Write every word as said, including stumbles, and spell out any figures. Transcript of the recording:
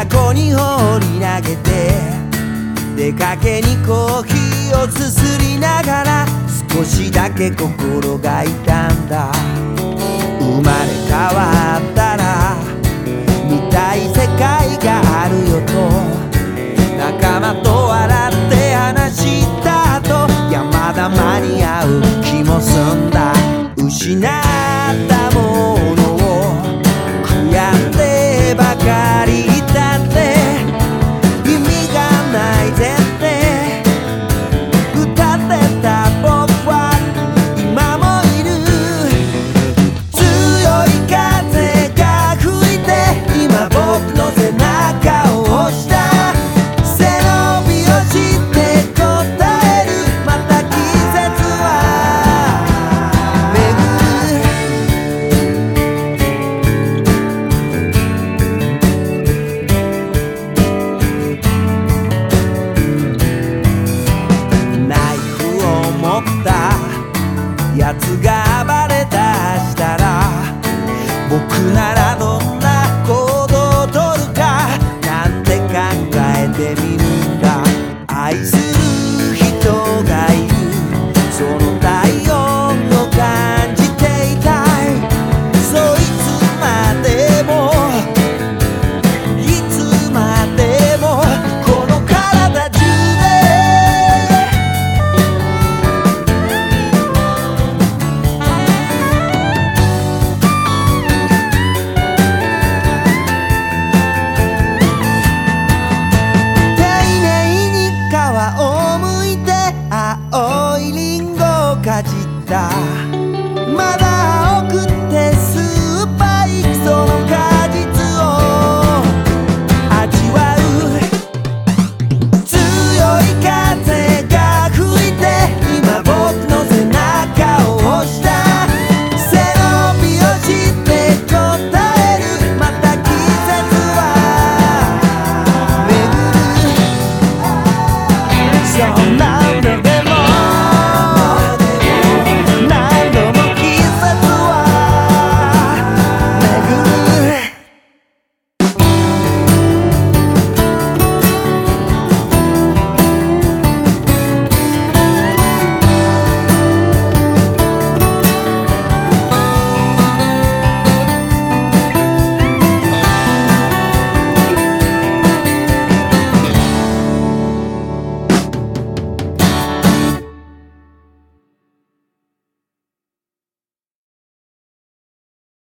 去に放り投げて出かけにコーヒーをすすりながら少しだけ心が痛んだ。生まれ変わったら見たい世界があるよと仲間と笑って話した後、いやまだ間に合う気もすんだ。失う